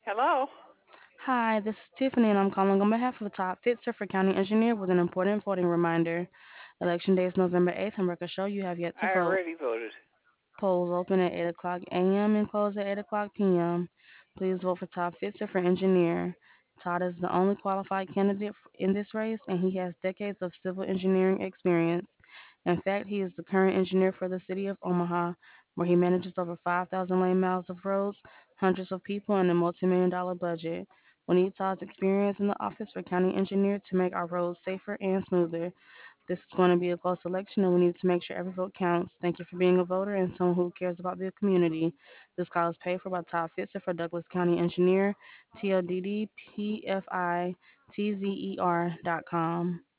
Hello. Hi, this is Tiffany, and I'm calling on behalf of Todd Fitzer for County Engineer with an important voting reminder. Election day is November 8th, and records show you have yet to I vote. already voted. Polls open at 8 o'clock a.m. and close at 8 o'clock p.m. Please vote for Todd Fitzer for Engineer. Todd is the only qualified candidate in this race, and he has decades of civil engineering experience. In fact, he is the current engineer for the city of Omaha, where he manages over 5,000 lane miles of roads, hundreds of people, and a multi-million dollar budget. We need Todd's experience in the office for county engineer to make our roads safer and smoother. This is going to be a close election, and we need to make sure every vote counts. Thank you for being a voter and someone who cares about the community. This call is paid for by Todd Fitzer for Douglas County Engineer, TODDPFITZER.com.